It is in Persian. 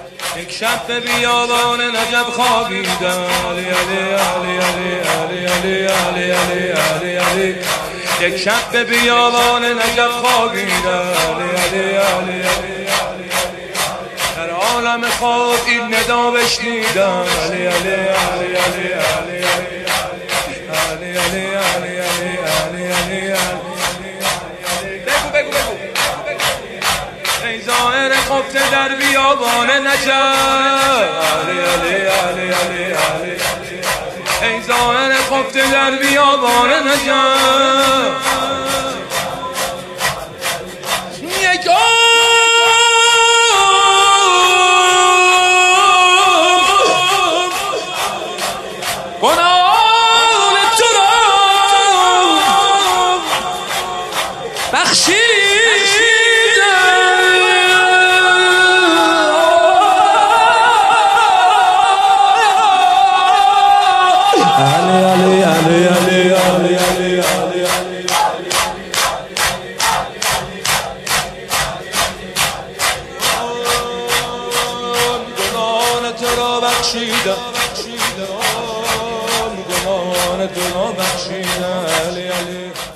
یک شب به بیابان نجف خوابیدم، علی علی علی علی علی علی علی علی علی. یک شب به بیابان نجف خوابیدم، علی علی علی علی علی. در عالم خواب این ندا بشنیدم، علی علی علی علی علی علی علی علی علی علی علی. بگو بگو بگو. ای ظاهر خفته در بیابان نجف، علی علی علی علی علی. ای ظاهر خفته در بیابان نجف، یک گناهان تو را بخشیدم. علی علی علی علی علی علی علی. گناهان تو را بخشیدم، گناهان تو را بخشیدم، علی علی.